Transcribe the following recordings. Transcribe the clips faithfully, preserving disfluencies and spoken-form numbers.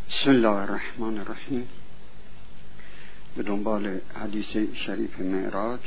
بسم الله الرحمن الرحیم. به دنبال حدیث شریف معراج،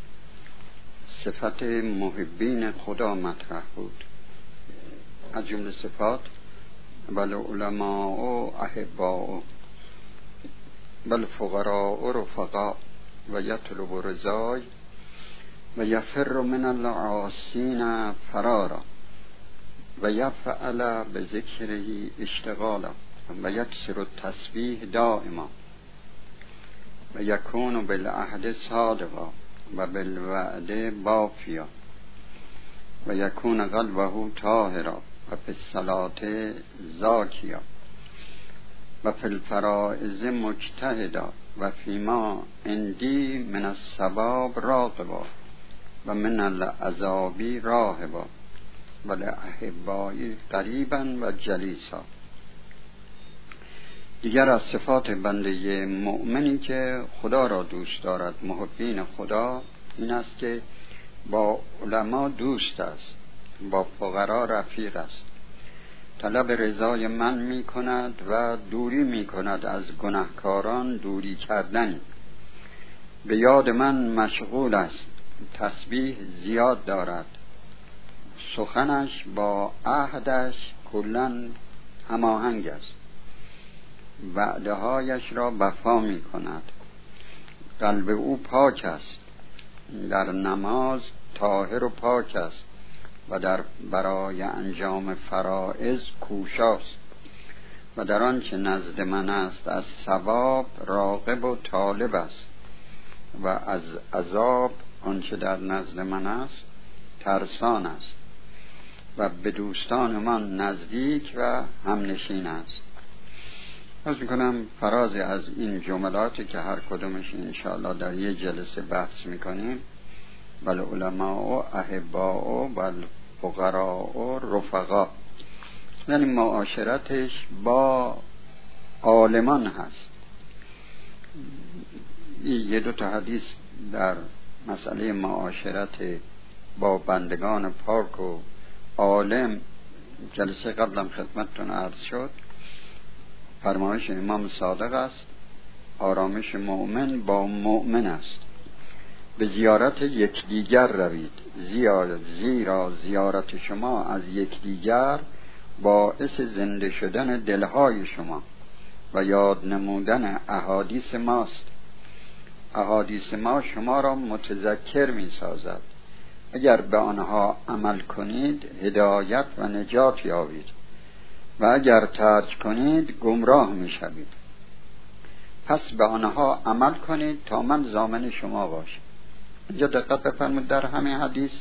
صفت محبین خدا مطرح بود. از جمله صفات بل علماء احباء بل فقراء رفقاء و یطلب رضای و یفر من العاصین فرارا و یفعل بذکره اشتغالا و یکسر التسبیح دائما و یکون بالعهد صادقا و بالوعد بافیا و یکون قلبه طاهرا و فی الصلاة زاکیا و فی الفرائض مجتهدا و فیما عندی من الثواب راغبا و من العذاب راهبا و لأحبایی قریبا و جلیسا. دیگر از صفات بنده مؤمنی که خدا را دوست دارد، محبین خدا، این است که با علما دوست است، با فقرا رفیق است، طلب رضای من می کند و دوری می کند از گناهکاران، دوری کردن. به یاد من مشغول است، تسبیح زیاد دارد، سخنش با عهدش کلاً هماهنگ است، وعدهایش را وفا می کند، قلب او پاک است، در نماز طاهر و پاک است و در برای انجام فرائض کوشاست و در آنچه نزد من است از ثواب راغب و طالب است و از عذاب آنچه در نزد من است ترسان است و به دوستان من نزدیک و همنشین است. از میکنم فراز از این جملاتی که هر کدومش انشاءالله در یک جلسه بحث میکنیم، بل علماء احباء بل فقراء رفقا، یعنی معاشرتش با عالمان هست. یه دو تا حدیث در مسئله معاشرت با بندگان پاک و عالم جلسه قبلم خدمتتون عرض شد. فرمایش امام صادق است: آرامش مؤمن با مؤمن است. به زیارت یکدیگر روید، زیارت زیرا زیارت شما از یکدیگر باعث زنده شدن دلهای شما و یاد نمودن احادیث ماست. احادیث ما شما را متذکر می سازد. اگر به آنها عمل کنید هدایت و نجات یابید و اگر ترک کنید گمراه می شوید. پس به آنها عمل کنید تا من ضامن شما باشم. اینجا دقت بفرمایید، در همین حدیث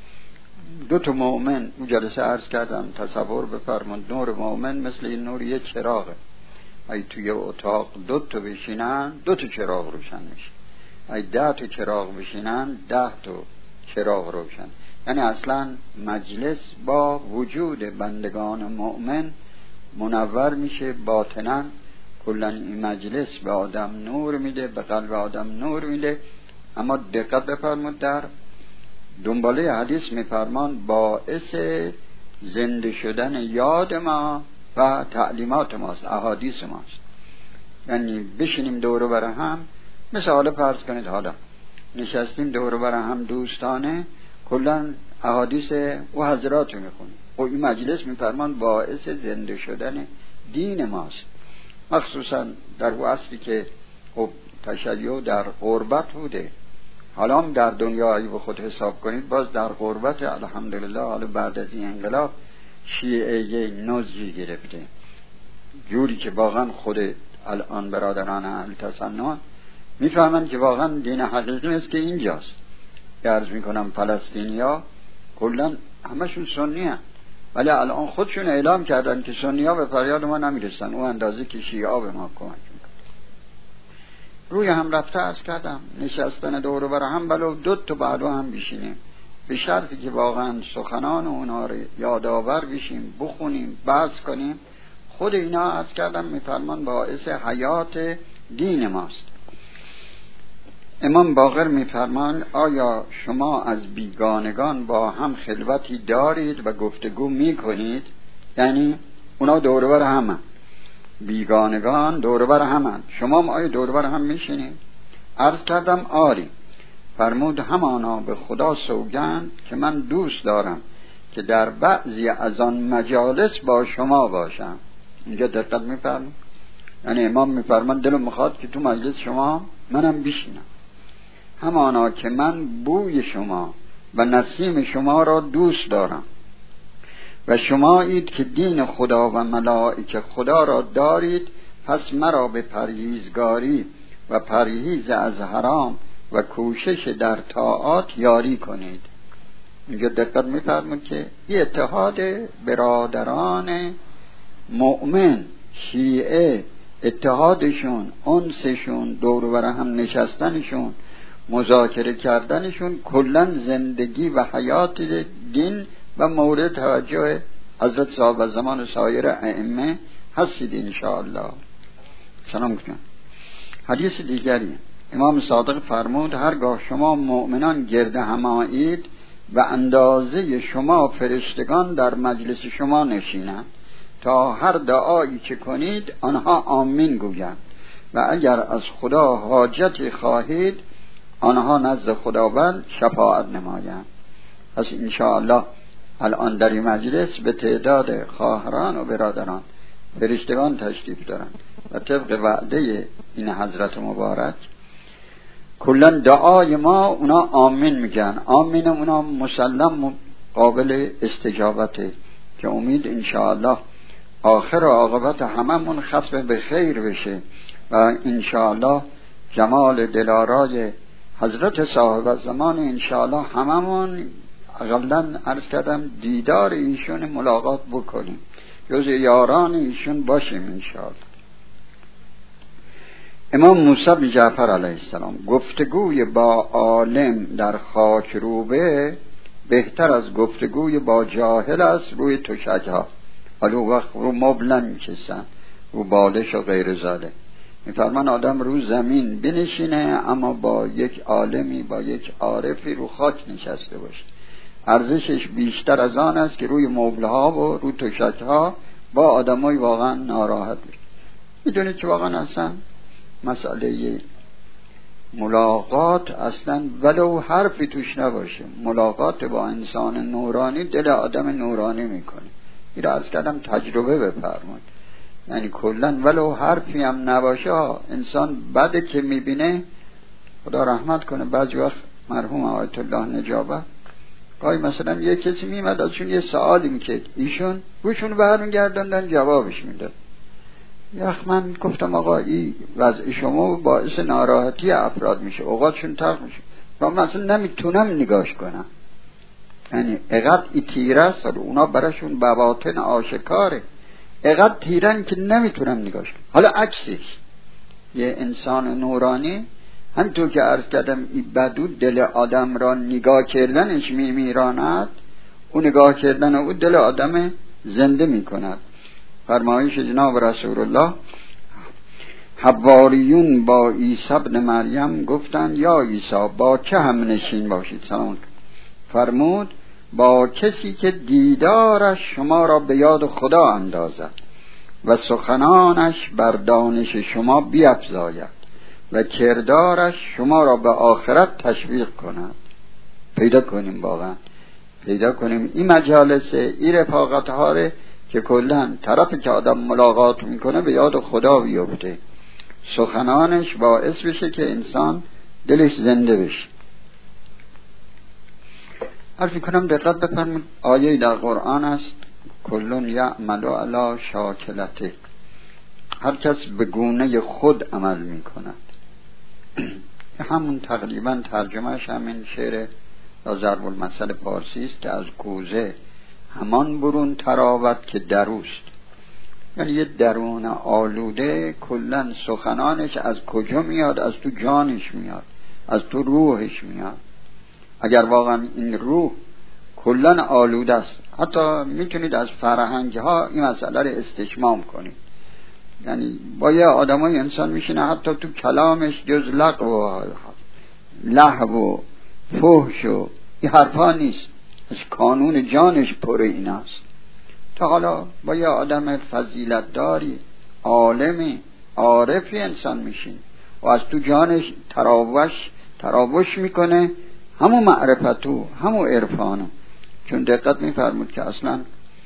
دو تا مؤمن، اون جلسه عرض کردم، تصور بفرمایید نور مؤمن مثل این نور یک چراغه. اگه توی اتاق دو تا بشینن دو تا چراغ روشن میشه، اگه ده تا چراغ بشینن ده تا چراغ روشن. یعنی اصلا مجلس با وجود بندگان مؤمن منور میشه باطنا. کلا این مجلس به آدم نور میده، به قلب آدم نور میده. اما دقت بفرمایید در دنباله حدیث میفرمان باعث زنده شدن یاد ما و تعلیمات ماست، احادیث ماست. یعنی بشینیم دور بر هم، مثل حالا فرض کنید حالا نشستیم دور بر هم دوستانه، کلا احادیث و حضرات رو میخونیم و این مجلس میفرمان باعث زنده شدن دین ماست. مخصوصا در او اصلی که خب تشیع در غربت بوده، حالا هم در دنیا اگه به خود حساب کنید باز در غربت. الحمدلله حالا بعد از این انقلاب شیعه نزجی گرفته، جوری که واقعا خود الان برادران اهل تسنن میفهمن که واقعا دین حقیقی است که اینجاست. عرض میکنم فلسطینیا کلا همشون سنی هستند، ولی الان خودشون اعلام کردن که سنی ها به فریاد ما نمیرسن اون اندازه که شیعه ها به ما کمک میکنن. روی هم رفته عرض کردم نشستن دور بر هم بلو دو تا بعدو هم بشینیم، به شرطی که واقعا سخنان اونها رو یادآور بشیم، بخونیم، بحث کنیم. خود اینا عرض کردم میفرمان باعث حیات دین ماست. امام باقر میفرمان آیا شما از بیگانگان با هم خلوتی دارید و گفتگو میکنید؟ یعنی اونا دور بر هم بیگانگان دور بر همند. شما ما آیا دور بر هم میشینید؟ عرض کردم آری. فرمود همانا به خدا سوگند که من دوست دارم که در بعضی از آن مجالس با شما باشم. اینجا دقت میفرمایید، یعنی امام میفرمان دلم میخواد که تو مجلس شما منم بشینم. همانا که من بوی شما و نسیم شما را دوست دارم و شما اید که دین خدا و ملائکه خدا را دارید، پس مرا به پرهیزگاری و پرهیز از حرام و کوشش در طاعات یاری کنید. اینجا دقت می‌فرمایید که این اتحاد برادران مؤمن شیعه، اتحادشون، انسشون، دور و بر هم نشستنشون، مذاکره کردنشون، کلن زندگی و حیات دین و مورد توجه حضرت صاحب زمان و سایر ائمه هستید انشاءالله. سلام کنم. حدیث دیگری امام صادق فرمود هرگاه شما مؤمنان گرد هم آیید و اندازه شما فرشتگان در مجلس شما نشینند تا هر دعایی که کنید آنها آمین گویند و اگر از خدا حاجتی خواهید آنها نزد خداوند شفاعت نمایند. پس انشاءالله الان در این مجلس به تعداد خواهران و برادران فرشتگان تشریف دارند و طبق وعده این حضرت مبارک کلن دعای ما اونا آمین میگن. آمین اونا مسلم قابل استجابته که امید انشاءالله آخر عاقبت هممون ختم به خیر بشه و انشاءالله جمال دلارای حضرت صاحب زمان انشاءالله هممون اقلاً عرض کردم دیدار ایشون ملاقات بکنیم، جز یاران ایشون باشیم انشاءالله. امام موسی بن جعفر علیه السلام گفتگوی با عالم در خاک روبه بهتر از گفتگوی با جاهل است روی تشک‌ها. حالا وقت رو مبلن میکشن رو بالش و غیر زاده. میفرمان آدم رو زمین بنشینه اما با یک عالمی، با یک عارفی رو خاک نشسته باشه، ارزشش بیشتر از آن است که روی مبلها و رو تشک‌ها با آدمای واقعا ناراحت بشه. میدونید که واقعا اصلا مسئله ملاقات اصلا ولو حرفی توش نباشه، ملاقات با انسان نورانی دل آدم نورانی میکنه. این را عرض کردم تجربه بفرمایید، یعنی کلن ولو حرفی هم نباشه انسان بده که میبینه. خدا رحمت کنه بعضی وقت مرحوم آیت الله نجابت گاهی مثلا یه کسی میمد ازشون یه سوالی میکرد، ایشون روشون برمیگرداندن جوابش میداد. یخ من گفتم آقا این وضع شما باعث ناراحتی افراد میشه، اوقاتشون تلخ میشه و من اصلا نمیتونم نگاش کنم. یعنی اقدر ای تیره است و اونا براشون بواطن آشکاره، اقدر تیرن که نمیتونم نگاش کنم. حالا عکسش یه انسان نورانی همونطور که عرض کردم این بدو دل آدم را نگاه کردنش میمیراند، او نگاه کردن او دل آدم زنده میکند. فرمایش جناب رسول الله حواریون با عیسی ابن مریم گفتند یا عیسی با که هم نشین باشید؟ سلام. فرمود با کسی که دیدارش شما را به یاد خدا اندازد و سخنانش بر دانش شما بیفزاید و کردارش شما را به آخرت تشویق کند. پیدا کنیم، واقعا پیدا کنیم این مجالس، این رفاقت ها رو که کلن طرفی که آدم ملاقات میکنه به یاد خدا بیفته، سخنانش باعث بشه که انسان دلش زنده بشه. عرض کنم دقت بفرمایید آیه در قرآن است کلن یعمل علی شاکلته، هر کس به گونه خود عمل میکند. همون تقریبا ترجمهش همین شعر ضرب المثل پارسی است که از کوزه همان برون تراوت که دروست. یعنی یه درون آلوده کلن سخنانش از کجا میاد؟ از تو جانش میاد، از تو روحش میاد. اگر واقعا این روح کلن آلوده است، حتی میتونید از فرهنگ ها این مسئله رو استشمام کنید. یعنی با یه آدمای انسان میشینه حتی تو کلامش جز لغو و لهو و فحش و این حرفا نیست، از کانون جانش پر این است. تا حالا با یه آدم فضیلت داری، عالمی عارفی انسان میشین و از تو جانش تراوش تراوش میکنه همون معرفتو همون عرفانو. چون دقت میفرمود که اصلا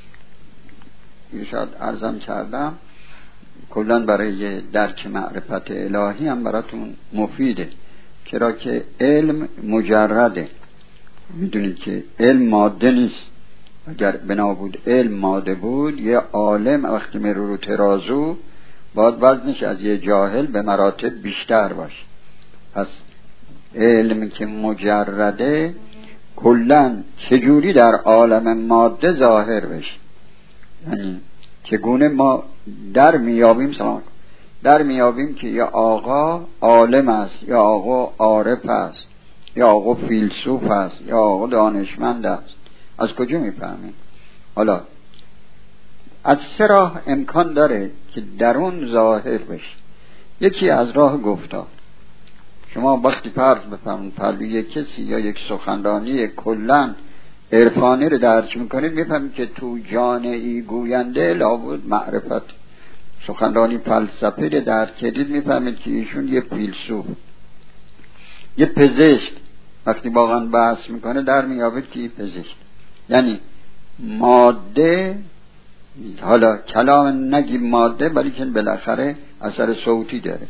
شاید عرضم کردم کلن برای درک معرفت الهی هم براتون مفیده، چرا که علم مجرده. میدونید که علم ماده نیست. اگر بنا بود علم ماده بود، یه عالم وقتی میره رو ترازو باید وزنش از یه جاهل به مراتب بیشتر باشه. پس علم که مجرده کلن چجوری در عالم ماده ظاهر بشه، یعنی چگونه ما در میابیم سلام در میابیم که یا آقا عالم است، یا آقا عارف است، یا آقا فیلسوف است، یا آقا دانشمند است. از کجا میفهمیم؟ حالا از سه راه امکان داره که درون ظاهر بشه. یکی از راه گفتار. شما وقتی فرض بفرمایید پهلوی کسی یا یک سخنرانی کلن عرفانی رو درک میکنید، میفهمید که تو جانعی گوینده لابد معرفت. سخنرانی فلسفی رو درک کردید، میفهمید که ایشون یه فیلسوف، یه پزشک. وقتی واقعا بحث میکنه در میابید که یه پزشک. یعنی ماده، حالا کلام نگیم ماده ولی که بالاخره اثر صوتی داره،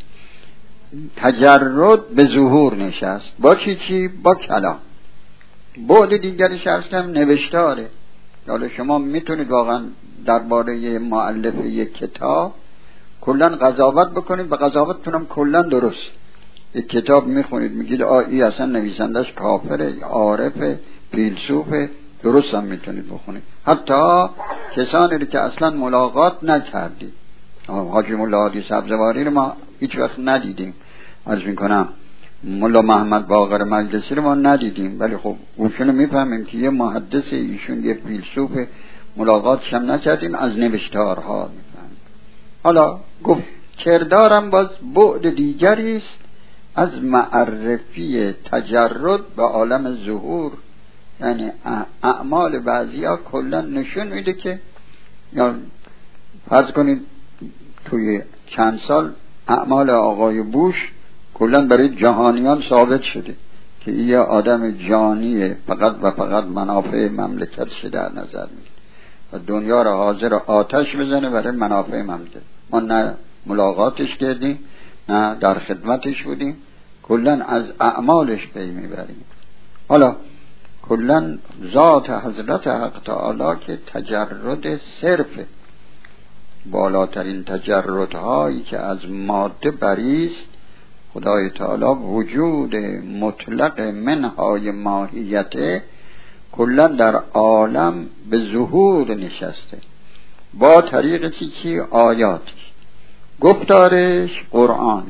تجرد به ظهور نشست. با چی چی؟ با کلام. بعد دیگری شرطم نوشتاره. حالا شما میتونید واقعا درباره مؤلف یک کتاب کلا قضاوت بکنید، و قضاوتتونم کلا درست. یک کتاب میخونید میگید آ ای اصلا نویسندش کافره، عارفه، فیلسوفه، درست هم میتونید بخونید. حتی کسانی رو که اصلا ملاقات نکردید. حاجی مولا هادی سبزواری رو ما هیچ وقت ندیدیم، عرض میکنم مولا محمد باقر مجلسی رو ما ندیدیم، ولی خب اونشون میفهمیم که یه محدث، ایشون یه فیلسوف، ملاقاتش هم نکردیم، از نوشتارها میفهمیم. حالا گفت کردارم باز بعد دیگری است از معرفی تجرد به عالم ظهور. یعنی اعمال بعضیا کلا نشون میده که، یا فرض کنید توی چند سال اعمال آقای بوش کلا برای جهانیان ثابت شده که یه آدم جانیه، فقط و فقط منافع مملکتش در نظر میگیره و دنیا را حاضر آتش بزنه برای منافع مملکت. ما نه ملاقاتش کردیم نه در خدمتش بودیم، کلا از اعمالش پی میبریم. حالا کلا ذات حضرت حق تعالی که تجرد صرف، بالاترین تجردهایی که از ماده بریست، خدای تعالی وجود مطلق منهای ماهیته کلا در عالم به ظهور نشسته با طریق چی چی؟ آیاتش. گفتارش قرآن،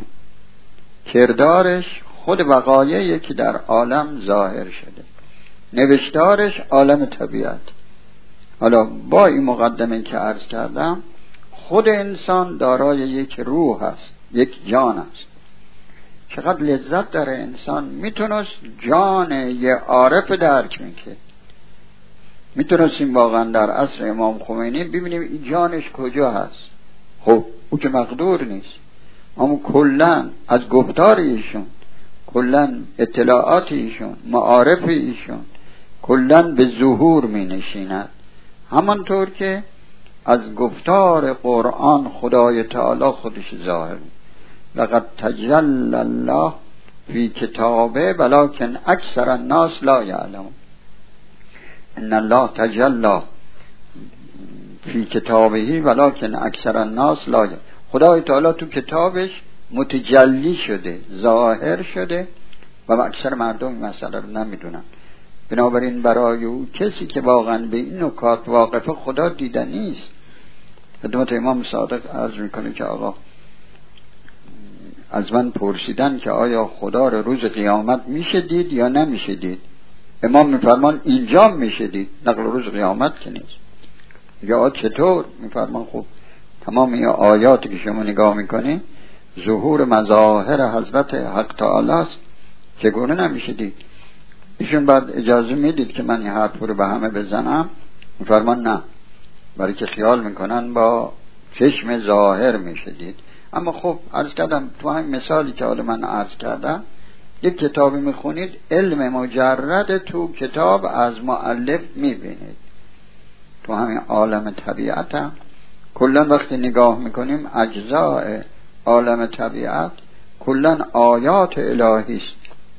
کردارش خود وقایعی که در عالم ظاهر شده، نوشتارش عالم طبیعت. حالا با این مقدمه که عرض کردم، خود انسان دارای یک روح است، یک جان است. چقدر لذت داره انسان میتونست جان یه عارف درک میکرد. میتونستیم واقعا در عصر امام خمینی ببینیم این جانش کجا هست. خب او که مقدور نیست، اما کلن از گفتار ایشون، کلن اطلاعات ایشون، معارف ایشون کلن به ظهور می نشیند. همانطور که از گفتار قرآن خدای تعالی خودش ظاهر می. لقد تجلی الله فی کتابه ولکن اکثر الناس لا یعلمون. ان الله تجلی فی کتابه ولکن اکثر الناس لا یعلمون. خدای تعالی تو کتابش متجلی شده، ظاهر شده و اکثر مردم این مسئله رو نمیدونن. بنابراین برای او کسی که واقعا به این نکات واقفه خدا دیده نیست. خدمت امام صادق عرض میکنه که آقا از من پرسیدن که آیا خدا رو روز قیامت میشه دید یا نمیشه دید. امام میفرمان اینجا میشه دید، نقل روز قیامت که نیست. یا چطور؟ میفرمان خب تمام این آیاتی که شما نگاه میکنی ظهور مظاهر حضرت حق تعالی است، چگونه نمیشه دید؟ ایشون بعد اجازه میدید که من این حرف رو به همه بزنم؟ میفرمان نه، برای که خیال میکنن با چشم ظاهر میشه دید. اما خب عرض کردم تو همین مثالی که حالا من عرض کردم، یک کتابی میخونید علم مجرد تو کتاب از مؤلف میبینید. تو همین عالم طبیعت هم کلن وقتی نگاه میکنیم اجزاء عالم طبیعت کلن آیات الهی است.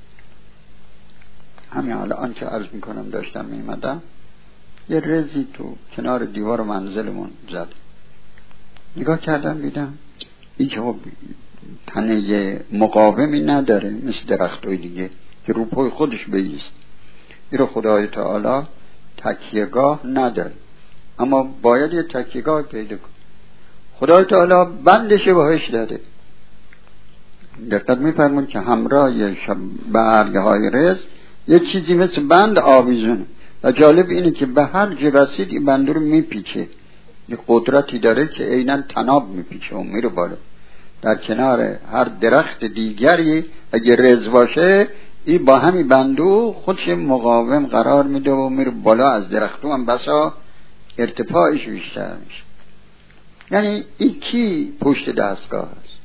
همین حالا آنچه عرض میکنم داشتم میمدم یه رزی تو کنار دیوار منزلمون زد، نگاه کردم دیدم هیچ تنه مقاومی نداره مثل درختای دیگه که رو پای خودش بیست. این رو خدای تعالی تکیهگاه نداره، اما باید یه تکیهگاه پیدا کن. خدای تعالی بندش بهش داده. دقت می‌فرمایید که همراه برگ های رز یه چیزی مثل بند آویزونه و جالب اینه که به هر جا رسید این بند رو میپیچه. یه قدرتی داره که عیناً تناب میپیچه و میره بالا. در کنار هر درخت دیگری اگه رز باشه این با همین بندو خودش مقاوم قرار میده و میره بالا. از درختو هم بسا ارتفاعش بیشتر میشه. یعنی این کی پشت دستگاه است؟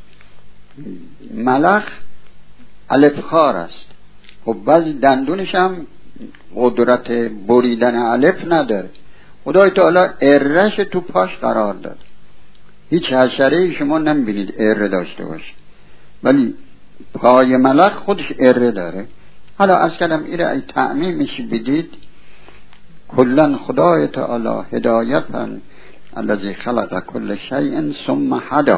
ملخ الفخار است. خب بعضی دندونش هم قدرت بریدن الف نداره. خدای تعالی ارش تو پاش قرار داد. هیچ حشره شما نمیبینید اره داشته باشه، ولی پای ملخ خودش اره داره. حالا از کلم ایره ای تعمیمش بدید، کلن خدای تعالی هدایتن الذی خلق کل شیء ثم هدی،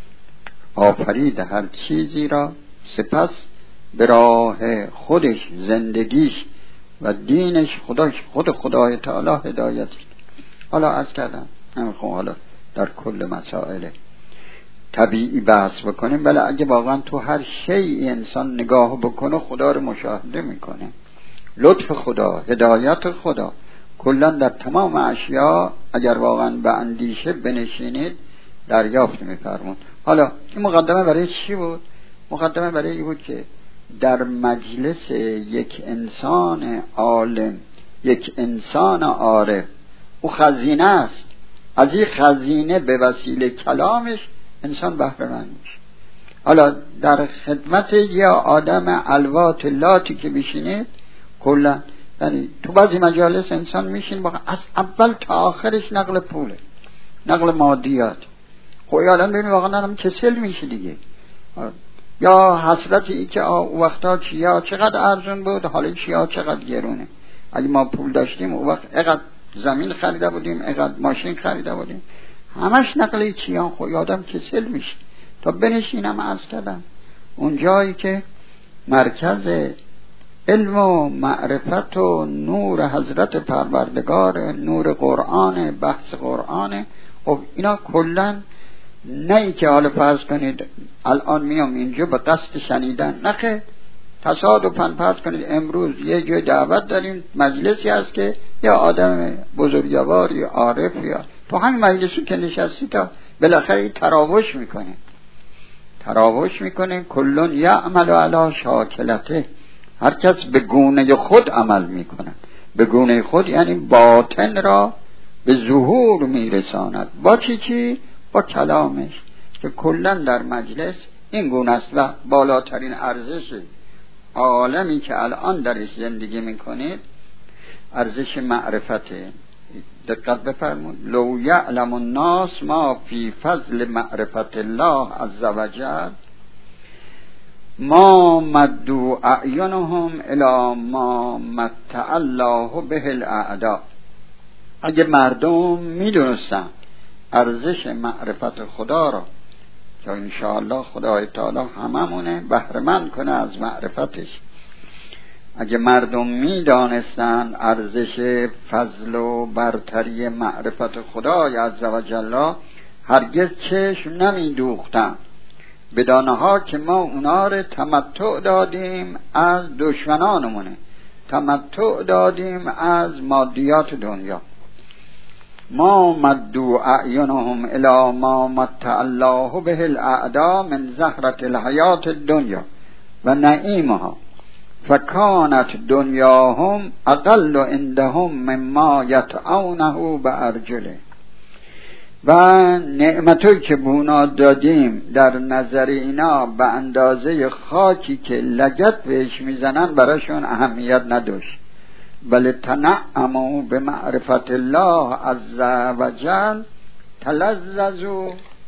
آفرید هر چیزی را سپس به راه خودش زندگیش و دینش خودش خود خدای تعالی هدایت. حالا عرض کردم نمیخوام حالا در کل مسائل طبیعی بحث بکنیم، بله اگه واقعا تو هر شیء انسان نگاه بکنه خدا رو مشاهده میکنه. لطف خدا، هدایت خدا کلا در تمام اشیا اگر واقعا به اندیشه بنشینید دریافت میفرمون. حالا این مقدمه برای چی بود؟ مقدمه برای این بود که در مجلس یک انسان عالم، یک انسان عارف، او خزینه است. از این خزینه به وسیله کلامش انسان بهره مند میشه. حالا در خدمت یه آدم الوات لاتی که بشینید کلا، یعنی تو بعضی مجالس انسان میشین با از اول تا آخرش نقل پوله، نقل مادیات. خب یادم ببین واقعا هم کسل میشه دیگه. یا حسرتی ای که وقتا چیا چقدر ارزون بود، حالا چیا چقدر گرونه. اگه ما پول داشتیم اون وقت اقدر زمین خریده بودیم، اقدر ماشین خریده بودیم، همش نقل چیا. خب یادم کسل میشه. تا بنشینم عرض کردم اون جایی که مرکز علم و معرفت و نور حضرت پروردگار، نور قرآن، بحث قرآن. خب اینا کلن نه ای که حالا فرض کنید الان میام اینجا به قصد شنیدن، نخه تصادفاً فرض کنید امروز یه جای دعوت داریم، مجلسی هست که یا آدم بزرگوار یا عارف یا تو همین مجلسی که نشستی تا بالاخره تراوش میکنه تراوش میکنه کلون یعمل علی شاکلته، هر کس به گونه خود عمل میکنه. به گونه خود یعنی باطن را به ظهور میرساند. با چی چی؟ با کلامش که کلن در مجلس این گونه است و بالاترین ارزش عالمی که الان درش زندگی میکنید ارزش معرفته. دقت بفرمایید، لو یعلم الناس ما فی فضل معرفت الله عز وجل ما مدوا اعینهم الی ما متع الله به الاعداء. اگه مردم میدونستن ارزش معرفت خدا را که انشاءالله خدای تعالی هممونه بهره مند کنه از معرفتش، اگه مردم میدانستند ارزش فضل و برتری معرفت خدای عزوجل هرگز چشم نمیدوختند بدانها که ما اونا رو تمتع دادیم از دشمنانمونه، تمتع دادیم از مادیات دنیا. ما مدوا اعینهم الی ما متع الله به الاعداء من زهرة الحیات الدنیا و نعیمها فکانت دنیاهم اقل عندهم مما یطعونه بارجله. و نعمتایی که بونا دادیم در نظر اینا به اندازه خاکی که لگد بهش میزنن براشون اهمیت نداشت. بل تنعموا به معرفت الله عز و جل تلذذوا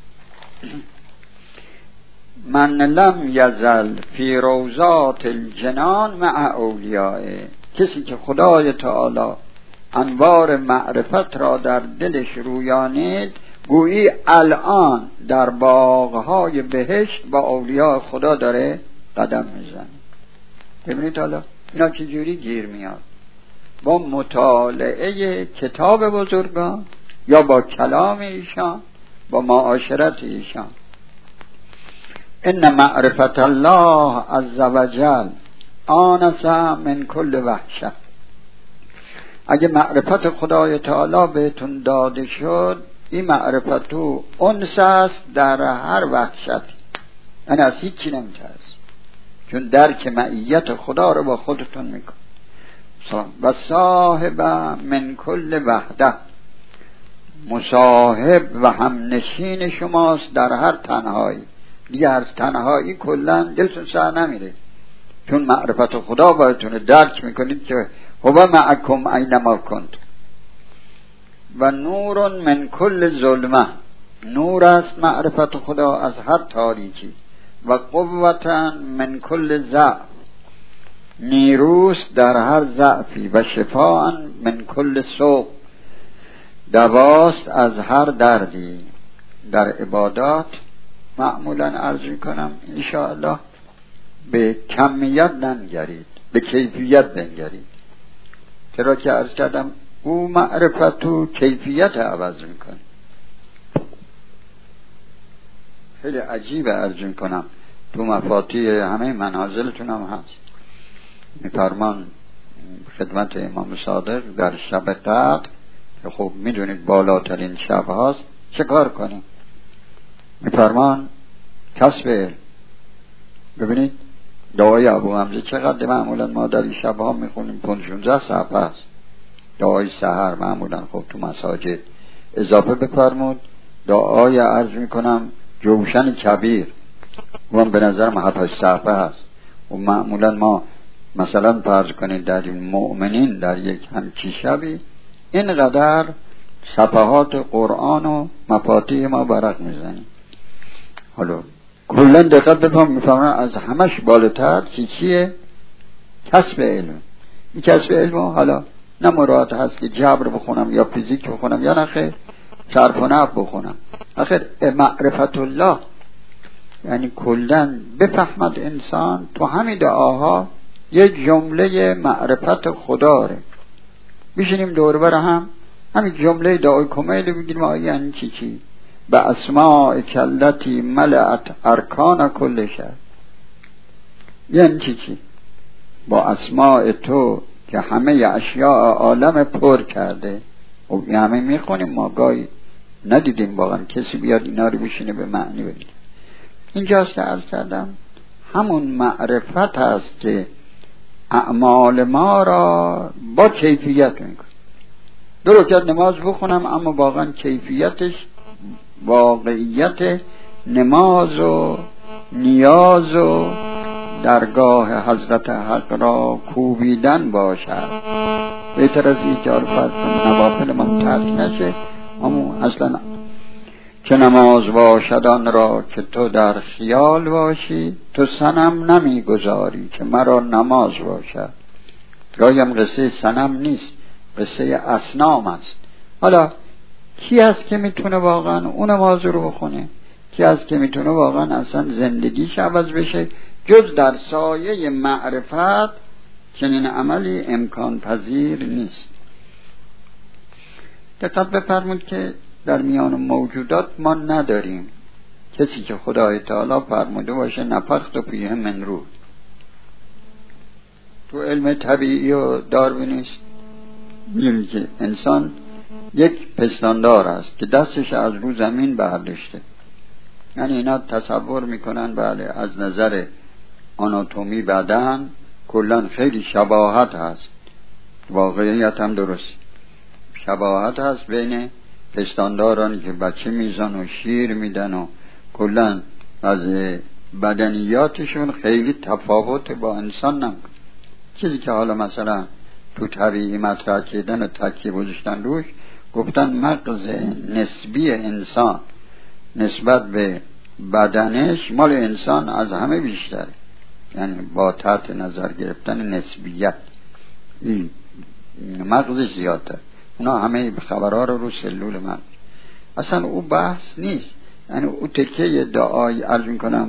من لم یزل فی روضات الجنان مع اولیائه. کسی که خدای تعالی انوار معرفت را در دلش رویانید گویی الان در باغهای بهشت با اولیاء خدا داره قدم میزنه. ببینید حالا اینا چجوری گیر میاد؟ با مطالعه کتاب بزرگان یا با کلام ایشان، با معاشرت ایشان. ان معرفت الله عز و جل آنس من کل وحشت. اگه معرفت خدای تعالی بهتون داده شد، این معرفت تو انس است در هر وحشتی، یعنی از هیچی نمیترس، چون درک معیت خدا رو با خودتون میکن. و صاحب من کل وحده، مصاحب و همنشین شماست در هر تنهایی. دیگه هر تنهایی کلا دلتون سر نمیره، چون معرفت خدا باید درک میکنید که هو معکم اینما کنتم. و نور من کل ظلمه، نور است معرفت خدا از هر تاریکی. و قوتا من کل ضعف، نیروست در هر ضعفی. و شفاء من کل سوء، دواست از هر دردی. در عبادات معمولا عرض میکنم انشاءالله به کمیت ننگرید، به کیفیت بنگرید. چرا که عرض کردم او معرفت و کیفیت عوض میکنه. خیلی عجیب عرض میکنم، تو مفاتیح همه منازلتون هم هست. میفرمان خدمت امام صادق در شب قدر که خب میدونید بالاترین شب هاست، چه کار کنیم؟ میفرمان کسب علم. ببینید دعای ابو حمزه چقدر معمولا ما در این شب ها میخونیم، پانزده صفحه است. دعای سحر معمولا خب تو مساجد اضافه بفرمود. دعای عرض میکنم جوشن کبیر، اون به نظر ما هفت صفحه است و معمولا ما مثلا فرض کنید در این مؤمنین در یک همچی شبی اینقدر صفحات قرآن و مفاتیح ما برق میزنیم. حالا کلا دقت بفهم میفهمن از همش بالاتر چی چیه؟ کسب علم. این کسب علم حالا نه مراد هست که جبر بخونم یا فیزیک بخونم یا نخیر صرف و نحو بخونم. آخر معرفت الله یعنی کلا بفهمد انسان تو همین دعاها یک جمله معرفت خدا ره. بشینیم دور بر هم همین جمله دعای کمیل بگیریم آیه یعنی چی چی؟ به اسماء کلتی ملعت ارکان کل شهر. یعنی چی چی؟ با اسماء تو که همه اشیاء عالم پر کرده. و این همه میخونیم ما، گاهی ندیدیم واقعا کسی بیاد اینا رو بشینه به معنی بگیره. اینجاست که عرض کردم همون معرفت هست که اعمال ما را با کیفیت میکنه. دو رکعت نماز بخونم اما واقعا کیفیتش واقعیت نماز و نیاز و درگاه حضرت حق را کوبیدن باشد. بهتر از این که فرض کنم نوافل من ترک نشه، اما اصلا که نماز باشد آن را که تو در خیال باشی، تو صنم نمی گذاری که مرا نماز باشد. گاهی هم قصه صنم نیست، قصه اصنام است. حالا کی هست که میتونه واقعا اون نماز رو بخونه؟ کی هست که میتونه واقعا اصلا زندگیش عوض بشه جز در سایه معرفت؟ چنین عملی امکان پذیر نیست. دقت بفرمود که در میان موجودات ما نداریم کسی که خدای تعالی فرموده باشه نفخت فیه من روح. تو علم طبیعی و داروینیست می‌بینید که انسان یک پستاندار است که دستش از رو زمین برداشته. یعنی اینا تصور میکنن بله از نظر آناتومی بدن کلا خیلی شباهت هست، واقعیت هم درست شباهت هست بین پستاندارانی که بچه میزن و شیر میدن و کلا از بدنیاتشون خیلی تفاوت با انسان نمیکنه. چیزی که حالا مثلا تو طبیعی مطرح کردن و تکیه گذاشتن روش، گفتن مغز نسبی انسان نسبت به بدنش مال انسان از همه بیشتره، یعنی با تحت نظر گرفتن نسبیت این مغزش زیادتر. اونا همه خبرها رو رو سلول من، اصلا او بحث نیست. یعنی او تکیه دعای عرض میکنم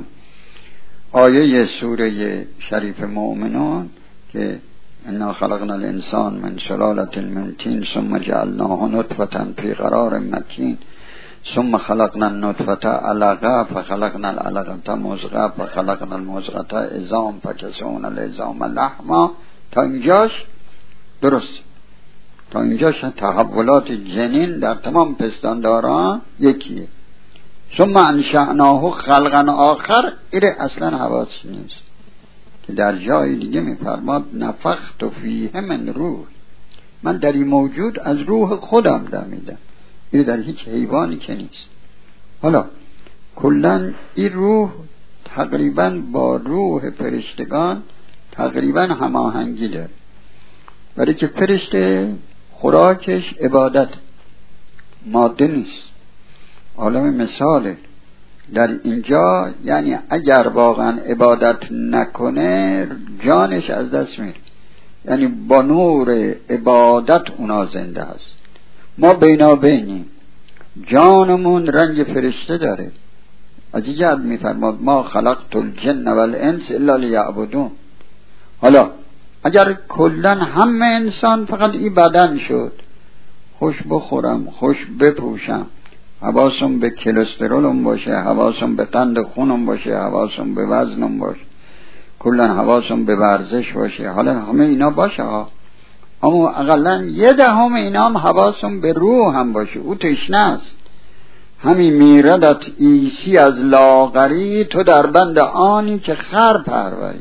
آیه سوره شریف مؤمنون که انا خلقنا الانسان من سلالة من طین ثم جعلناه نطفة فی قرار مکین ثم خلقنا النطفة علقة فخلقنا العلقة مضغة فخلقنا المضغة عظام فکسونا العظام لحما. تا اینجاش درست، تا اینجاش تحولات جنین در تمام پستانداران یکیه. ثم انشأناه خلقا آخر، ایره اصلا حواس نیست که در جای دیگه میفرماد نفخت فیه من روح، من در این موجود از روح خودم دمیدم. این در هیچ حیوانی که نیست. حالا کلن این روح تقریبا با روح فرشتگان تقریبا هماهنگی داره، برای که فرشته خوراکش عبادت ماده نیست، عالم مثاله در اینجا. یعنی اگر واقعا عبادت نکنه جانش از دست میره، یعنی با نور عبادت اونا زنده هست. ما بینا بینیم، جانمون رنگ فرشته داره. از این جهت میفرماد ما خلقت الجن والانس الا لیعبدون. حالا اگر کلن همه انسان فقط این بدن شد، خوش بخورم، خوش بپوشم، حواسم به کلسترولم باشه، حواسم به قند خونم باشه، حواسم به وزنم باشه، کلن حواسم به ورزش باشه، حالا همه اینا باشه ها، اما اقلا یه دهم اینا هم حواسم به روح هم باشه. او تشنه است. همین میردت عیسی از لاغری، تو در بند آنی که خر پروری.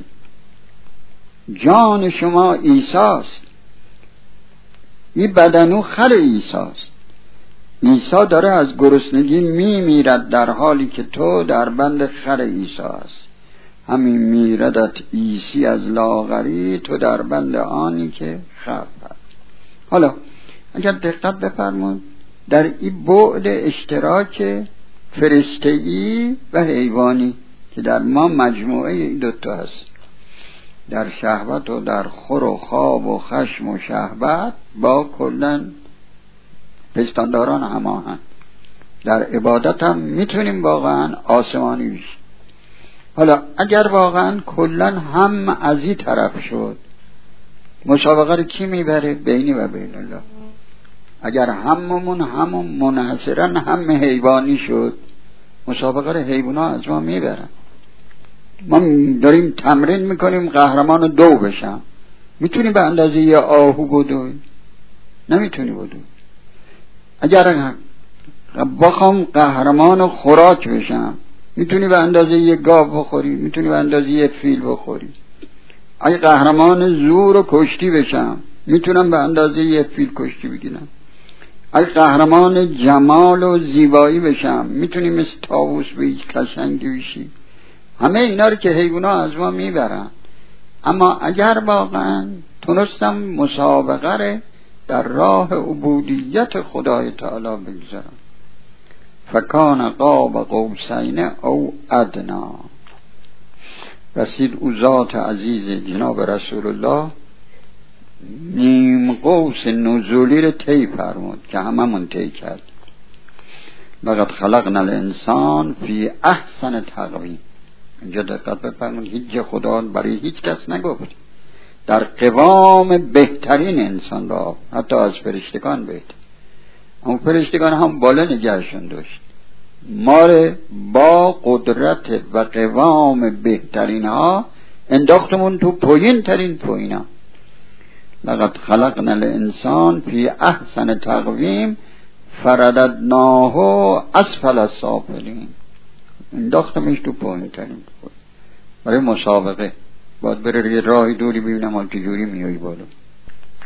جان شما عیسی است، این بدنو خر عیسی است. عیسی داره از گرسنگی می میرد در حالی که تو در بند خر عیسی است. همین میردت عیسی از لاغری، تو در بند آنی که خر پروری. حالا اگر دقت بفرمایید در این بعد اشتراک فرشته‌ای و حیوانی که در ما مجموعه این دوتا هست، در شهوت و در خور و خواب و خشم و شهوت با کلن پستانداران هماهنگ. در عبادت هم میتونیم واقعا آسمانی بشیم. حالا اگر واقعا کلن هم از این طرف شد، مسابقه رو کی میبره؟ بینی و بین الله. اگر هممون همون منحصرا هم حیوانی شد، مسابقه رو حیوانا از ما میبرن. ما داریم تمرین میکنیم قهرمان دو بشم، میتونی به اندازه یه آهو بدوی؟ نمیتونی بدوی. اگر بخوام قهرمان خوراک بشم، میتونی به اندازه یه گاو بخوری؟ میتونی به اندازه یه فیل بخوری. اگه قهرمان زور و کشتی بشم، میتونم به اندازه یه فیل کشتی بگیرم. اگه قهرمان جمال و زیبایی بشم، میتونی مثل طاووس به هیچ قشنگی بشی. همه اینا رو که حیوانا از ما میبرن. اما اگر واقعا تونستم مسابقه رو در راه عبودیت خدای تعالی بگذارم، فکان قاب قوسین او ادنا، رسید او ذات عزیز جناب رسول الله نیم قوس نزولی رو طی فرمود که همه من طی کرد. لقد خلقنا الانسان فی احسن تقویم. اینجا دقت بفرمایید، هیچ خدا برای هیچ کس نگفت. در قوام بهترین انسان را، حتی از فرشتگان بهتر. اما فرشتگان هم بالا نگهشون داشت. ما با قدرت و قوام بهترین ها انداختمون تو پایین ترین پایین ها. لقد خلقنا الانسان فی احسن تقویم فرددناه اسفل السافلین. انداختمش تو پایین ترین برای مسابقه. باید بره یه راهی دوری ببینم حال چجوری میایی بالا.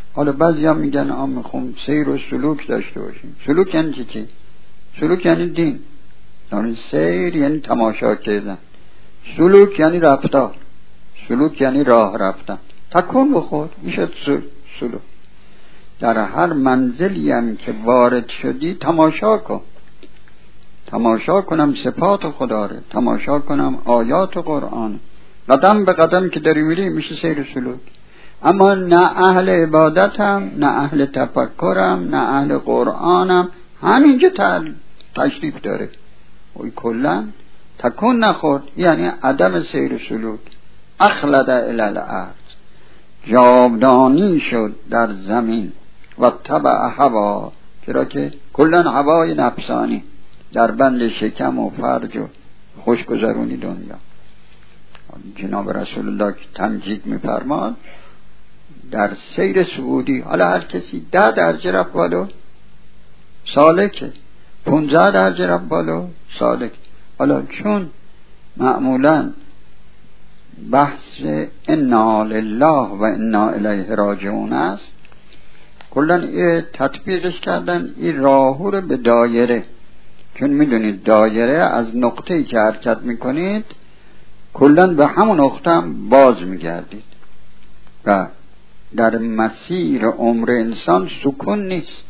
حالا بعضی هم میگن آم میخوام سیر و سلوک داشته باشیم. سلوک یعنی چی چی؟ سلوک یعنی دین، یعنی سیر یعنی تماشا کردن، سلوک یعنی رفتار، سلوک یعنی راه رفتن. تکون بخور میشه سلوک. در هر منزلی هم که وارد شدی تماشا کن، تماشا کنم صفات خدا رو، تماشا کنم آیات قرآن، قدم به قدم که داری میری میشه سیر سلوک. اما نه اهل عبادتم، نه اهل تفکرم، نه اهل قرآنم، همینجا تشریف داره. وی کلن تکون نخورد یعنی عدم سیر سلوک. اخلد الی الارض، جاودانی شد در زمین، و تبع هوا، چرا که کلن هوای نفسانی در بند شکم و فرج و خوشگذرونی دنیا. جناب رسول الله که تمجید می‌فرماد در سیر صعودی، حالا هر کسی ده درجه رفت بالا سالکه، پونزده درجه رفت بالا سالک. حالا چون معمولا بحث انا لله و انا الیه راجعون است، کلن این تطبیقش کردن این راهو رو به دایره. چون میدونید دایره از نقطه‌ای که حرکت میکنید کلن به همون نقطه هم باز میگردید و در مسیر عمر انسان سکون نیست.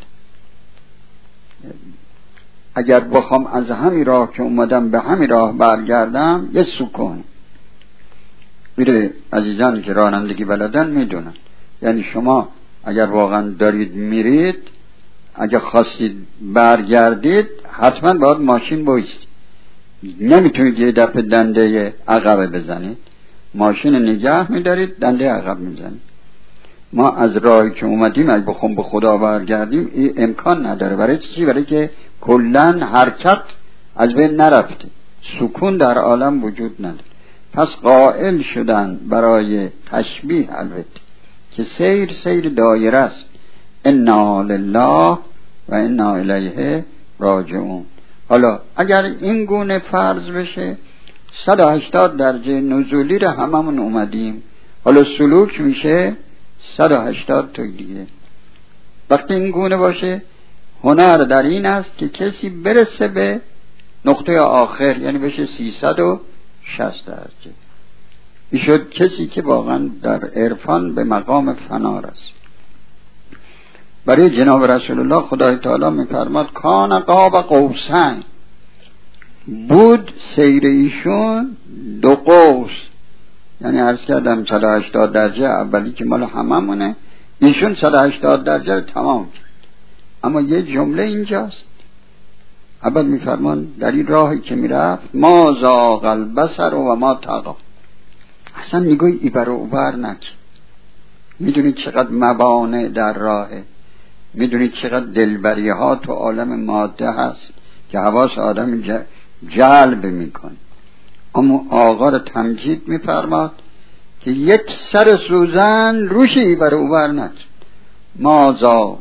اگر بخوام از همین راه که اومدم به همین راه برگردم یه سکون میره. عزیزانی که رانندگی بلدن میدونن، یعنی شما اگر واقعا دارید میرید، اگر خواستید برگردید حتما باید ماشین بایستید، نمیتونید یه دفعه دنده عقب بزنید، ماشین نگه میدارید دنده عقب میزنید. ما از راهی که اومدیم اگه بخوام به خدا برگردیم این امکان نداره. برای چی؟ برای که کلن حرکت از بین نرفته، سکون در عالم وجود نداره. پس قائل شدن برای تشبیه البته که سیر سیر دایره است، انا لله و انا الیه راجعون. حالا اگر این گونه فرض بشه صد و هشتاد درجه نزولی رو هممون اومدیم، حالا سلوک میشه صد و هشتاد تا دیگه. وقتی این گونه باشه هنر در این است که کسی برسه به نقطه آخر، یعنی بشه سیصد و شصت درجه. این شد کسی که واقعا در عرفان به مقام فنا رسید. برای جناب رسول الله خدای تعالی میفرماد کان قاب قوسین، بود سیر ایشون دو قوس، یعنی عرض کردم صد و هشتاد درجه اولی که مال هممونه، ایشون صد و هشتاد درجه رو تمام کرد. اما یه جمله اینجاست، اول میفرمان در این راهی که میرفت ما زاغ البصر و ما طغی، اصلا نگاهی ایبر و اوبر نکرد. میدونید چقدر موانع در راهه، میدونید چقدر دلبری ها تو عالم ماده هست که حواس آدم جلب میکنه. اما آقا رو تمجید میفرماد که یک سر سوزن روشی ایبر و اوبر نکرد. ما زاغ،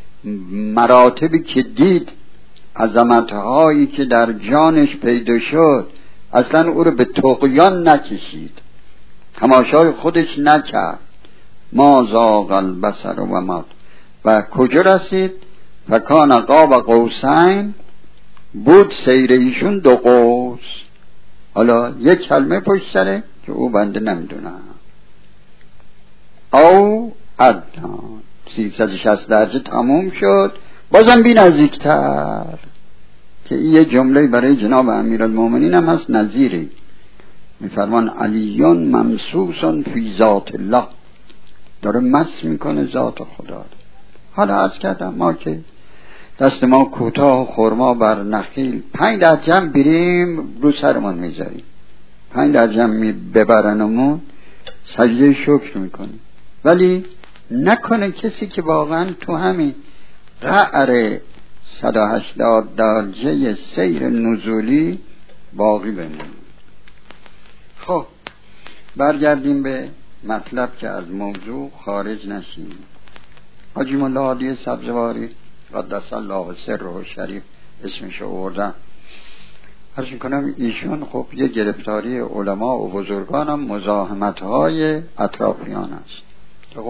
مراتبی که دید، عظمتهایی که در جانش پیدا شد، اصلا او رو به طغیان نکشید، تماشای خودش نکرد. ما زاغ البصر و ما، و کجا رسید؟ فکان قاب قوسین، بود سیر ایشون دو قوس. حالا یک کلمه پشت سره که او بنده نمیدونم. او ادنا، سیصد و شصت درجه تموم شد، بازم بی نزدیکتر، که یه جمله برای جناب امیرالمومنین هم هست نظیری، میفرمان علیون ممسوسون فی ذات الله، داره مس میکنه ذات خدا. حالا عرض کردم ما که دست ما کوتاه، خرما بر نخیل، پنج درجه هم بریم رو سرمون میذاریم، پنج درجه هم ببرنمون سجده شکر میکنیم. ولی نکنه کسی که واقعا تو همین قعر صد و هشتاد درجه سیر نزولی باقی بمونه. خب برگردیم به مطلب که از موضوع خارج نشیم. حاجی مولا عادی سبزواری قدس الله سره شریف اسمش آوردن. عرض میکنم ایشون خب یه گرفتاری علما و بزرگان هم مزاحمت های اطرافیان است. خب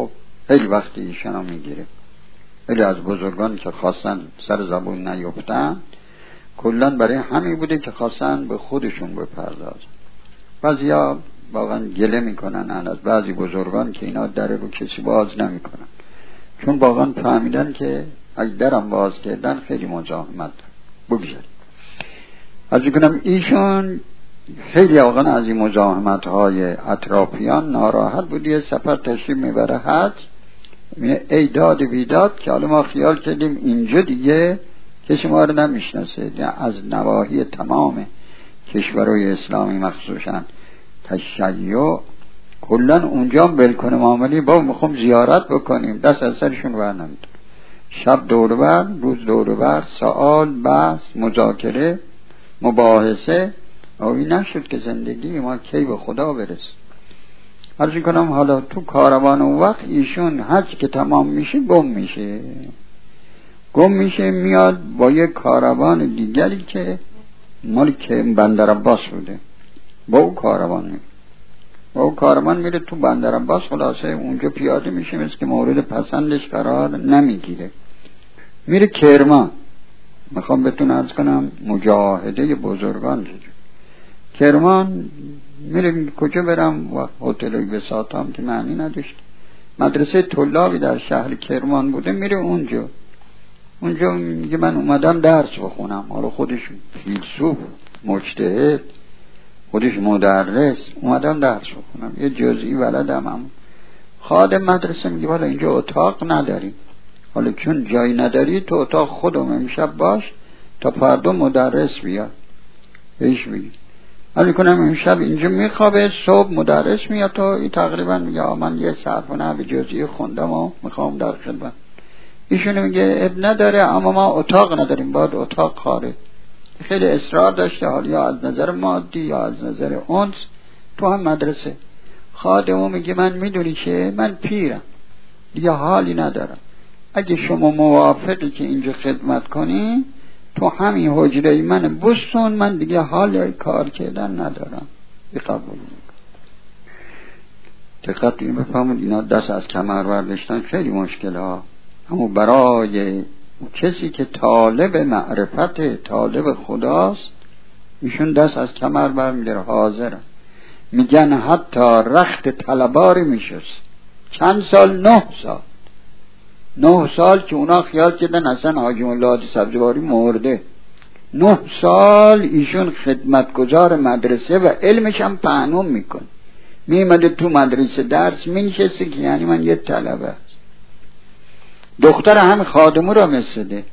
خیلی وقتی ایشانو میگیره. خیلی از بزرگان که خواستن سر زبون نیفتن کلن برای همین بوده که خواستن به خودشون بپردازن. بعضیا واقعا گله میکنن از بعضی بزرگان که اینا در رو کسی باز نمیکنن، چون واقعا فهمیدن که اگه درم باز کردن خیلی مزاحمت داره. بگذاریم از کنم ایشون خیلی واقعا از این مزاحمت های اطرافیان ناراحت بود. یه سفر تشریف میبره حج، ای داد بیداد که حالا ما خیال کردیم اینجا دیگه کسی ما رو نمیشناسه، از نواحی تمام کشورهای اسلامی مخصوصا تشیع کلن اونجا بلکن معاملی با میخوام زیارت بکنیم، دست از سرشون برنمیدن. شب دوربر، روز دوربر، سوال، بحث، مذاکره، مباحثه. این نشد که زندگی ما کی به خدا برسه. عرض کنم حالا تو کاروان اون وقت ایشون حج که تمام میشه گم میشه گم میشه میاد با یک کاروان دیگری که مال که بندر عباس بوده، با اون کاروان میره با اون کاروان میره تو بندر عباس. خلاصه اونجا پیاده میشه، مثل که مورد پسندش قرار نمیگیره، میره کرمان. میخوام بهتون عرض کنم مجاهده بزرگان چجور. کرمان میره کجا برم و هتل بساطم که معنی نداشت. مدرسه طلابی در شهر کرمان بوده، میره اونجا اونجا میگه من اومدم درس بخونم. حالا خودش فیلسوف مجتهد، خودش مدرس، اومدم درس بخونم، یه جزئی بلدم. هم خادم مدرسه میگه حالا اینجا اتاق نداریم، حالا چون جایی نداری تو اتاق خودم امشب باش تا فردا مدرس بیاد. بهش میگه حالا کنم امشب اینجا میخوابه، صبح مدرس میاد تا تقریبا میگه من یه صرف و نحو جزئی خوندم و میخوام در خدمت. ایشون میگه اب نداره اما ما اتاق نداریم، باید اتاق خاره. خیلی اصرار داشته، حالا یا از نظر مادی یا از نظر اونس تو هم مدرسه. خادمو میگه من میدونی چه، من پیرم دیگه حالی ندارم، اگه شما موافقی که اینجا خدمت کنی تو همین حجره من بستون، من دیگه حال کار کردن ندارم. بی قبول میکن. دقت اینو بفهمون، اینا دست از کمر برداشتن خیلی مشکل ها. اما برای کسی که طالب معرفت، طالب خداست، ایشون دست از کمر برمیداره، حاضره. میگن حتی رخت طلباری میشست چند سال، نه سال نه سال که اونا خیال کردن اصلا حاجی مولا سبزواری مرده. نه سال ایشون خدمتگزار مدرسه و علمش هم پهنوم میکن. میمده تو مدرسه درس مینشسته که یعنی من یه طلبه است. دختر هم خادمو را مسده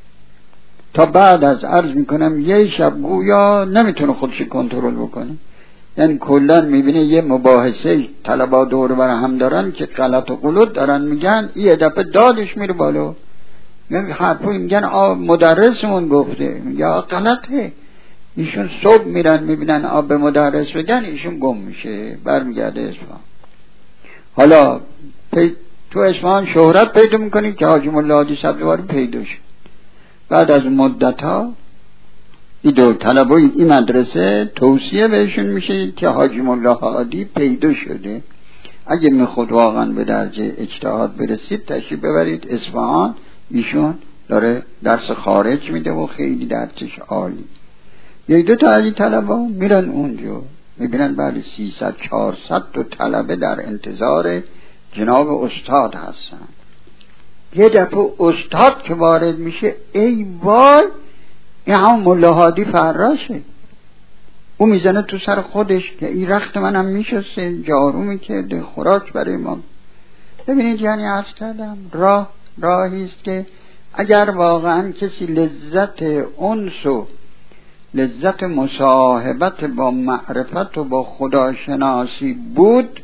تا بعد از عرض میکنم یه شب گویا نمیتونه خودش کنترل بکنه، یعنی کلن میبینه یه مباحثه طلبا دور بر هم دارن که غلط و غلط دارن میگن، یه دفعه دادش میره بالا، میگن حرفی میگن آب مدرسمون گفته، میگه غلطه. ایشون صبح میرن میبینن آب به مدرس بگن، ایشون گم میشه برمیگرده اصفهان. حالا پی تو اصفهان شهرت پیدا میکنی که حاجی مولا حاجی سبزواری پیدا شد. بعد از مدت ها این دو طلبای این مدرسه توصیه بهشون میشه که حاجی مولا حاجی پیدا شده، اگه میخواد واقعا به درجه اجتهاد برسید تشریف ببرید اصفهان، ایشون داره درس خارج میده و خیلی درسش عالی. یک دو تا از این طلبا میرن اونجا، میبینن بعد سیصد چهارصد تا طلبه در انتظار جناب استاد هستن. یه دفعه استاد که وارد میشه، ای وای این همون مولا هادی فراشه. او میزنه تو سر خودش که این رخت منم میشسته، جارو میکرده، خوراک برای ما. ببینید یعنی عرض کردم راه راهیست که اگر واقعا کسی لذت انس و لذت مصاحبت با معرفت و با خداشناسی بود،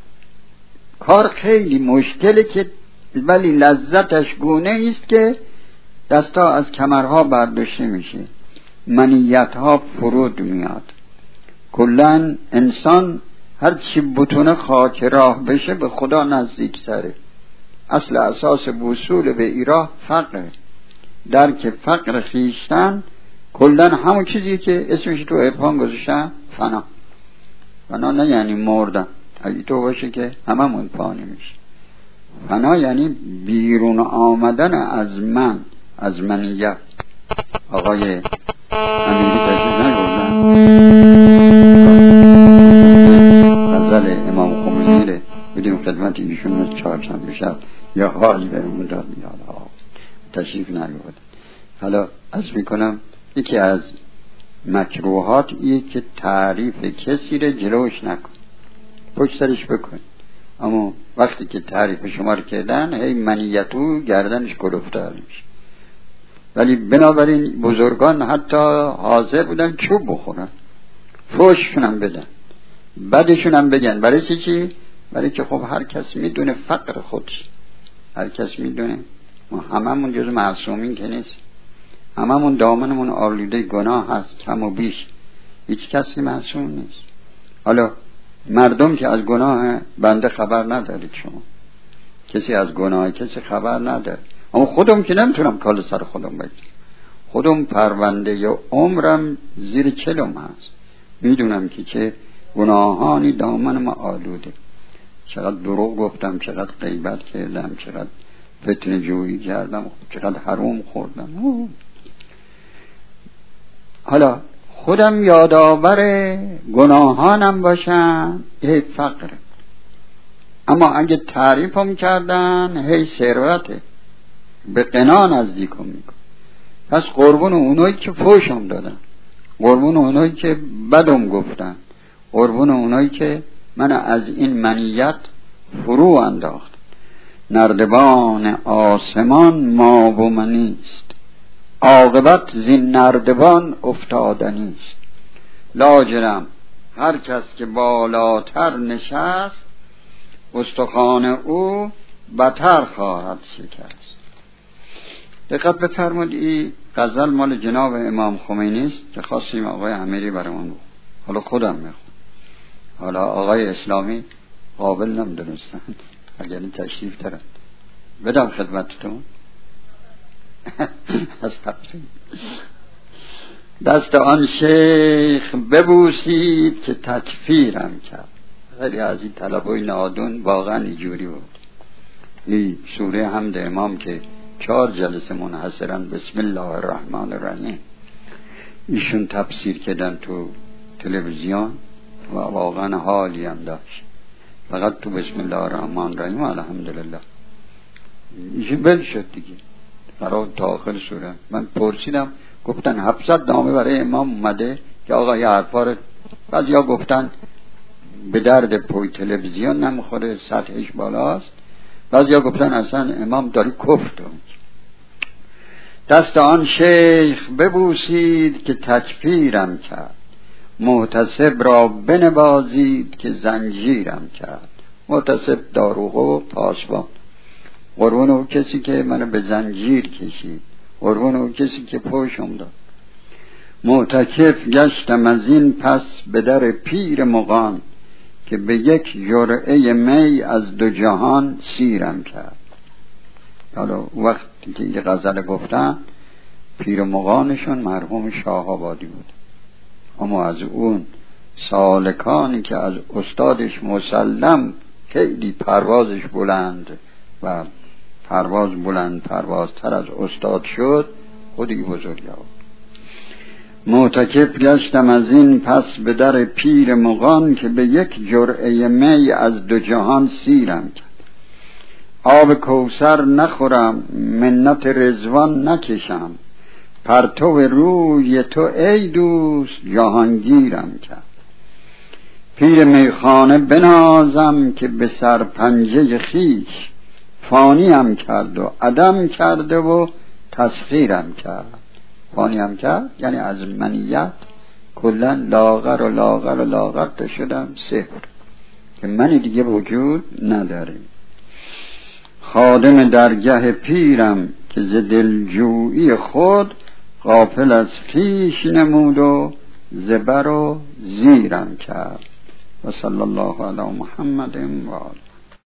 کار خیلی مشکله که ولی لذتش گونه است که دستا از کمرها برداشته میشه، منیتها فرود میاد. کلن انسان هر چی بتونه خاک راه بشه به خدا نزدیک سره. اصل اساس وصول به ایراه فقر، درک فقر خیشتن. کلن همون چیزی که اسمش تو عرفان گذاشتن فنا. فنا نه یعنی مردن، اگه تو باشه که هممون فانی میشه. فنا یعنی بیرون آمدن از من، از منیت. آقای امیری تشریف نگردن غزل امام خمینی رو بدیم خدمت ایشون رو چهارشنبه شب یا حال برمون داد میاد تشریف نگردن. حالا عرض میکنم یکی از مکروهات ایه که تعریف کسی رو جلوش نکن، پشت سرش بکن. اما وقتی که تعریف شما رو کردن هی منیتو گردنش کلفته میشه. ولی بنابراین بزرگان حتی حاضر بودن چوب بخورن، فوششون هم بدن، بدشون هم بگن. برای چی چی؟ برای که خب هر کس میدونه فقر خودش، هر کس میدونه ما هممون جز معصومین که نیست، هممون دامنمون آلوده گناه هست کم و بیش، هیچ کسی معصوم نیست. حالا مردم که از گناه بنده خبر ندارید، شما کسی از گناه کسی خبر نداره. اما خودم که نمیتونم کال سر خودم بگیرم، خودم پرونده یا عمرم زیر چلم هست، میدونم که چه گناهانی دامن ما آلوده. چقدر دروغ گفتم، چقدر غیبت کردم، چقدر فتنه جویی کردم، چقدر حرام خوردم. حالا خودم یادآور گناهانم باشم هی فقره، اما اگه تعریفم کردن هی ثروته، به قنا نزدیکم میکن. پس قربون اونایی که فوشم دادن، قربون اونایی که بدم گفتن، قربون اونایی که من از این منیت فرو انداخت. نردبان آسمان ما و منیست، عاقبت زین نردبان افتادنیست. لاجرم هر کس که بالاتر نشست، استخوان او بتر خواهد شکست. دقت بفرمایید این غزل مال جناب امام خمینی است که خواستیم آقای امیری برامون بخون. حالا خودم میخونم، حالا آقای اسلامی قابل نمیدونستن، اگر تشریف دارن بدم خدمتتون. از حقی دست آن شیخ ببوسید که تکفیرم کرد. خیلی از این طلبای نادون واقعا اینجوری بود. این سوره حمد امام که چهار جلسه منحصرن بسم الله الرحمن الرحیم ایشون تفسیر کردن تو تلویزیون و واقعا حالی هم داشت. فقط تو بسم الله الرحمن الرحیم الحمدلله ایشون بل شد دیگه برای تا آخر سوره. من پرسیدم گفتن هفتصد نامه برای امام اومده که آقا یه حرفا رو، بعضیا گفتن به درد پوی تلویزیون نمیخوره، سطحش بالاست، بعضیا گفتن اصلا امام داری کفر. دست آن شیخ ببوسید که تکفیرم کرد، محتسب را بنوازید که زنجیرم کرد. محتسب داروغ و پاسبان، قربون او کسی که منو به زنجیر کشید، قربون او کسی که پوشم داد. معتکف گشتم از این پس به در پیر مغان، که به یک جرعه می از دو جهان سیرم کرد. حالا وقتی که یه غزل گفتن پیر مغانشون مرحوم شاه آبادی بود، اما از اون سالکانی که از استادش مسلم خیلی پروازش بلند و پرواز بلند پروازتر از استاد شد، خودی بزرگوار. معتکف گشتم از این پس به در پیر مغان، که به یک جرعه می از دو جهان سیرم کرد. آب کوثر نخورم منت رضوان نکشم، پرتو روی تو ای دوست جهانگیرم کرد. پیر میخانه بنازم که به سرپنجه خیش، فانی هم کرد و عدم کرده و تسخیرم کرد. فانی هم کرد یعنی از منیت کلن لاغر و لاغر و لاغر شدم صفر، که منی دیگه وجود نداریم. خادم درگه پیرم که ز دلجویی خود، غافل از خویش نمود و زبر و زیرم کرد. و صلی الله علی محمد و آله.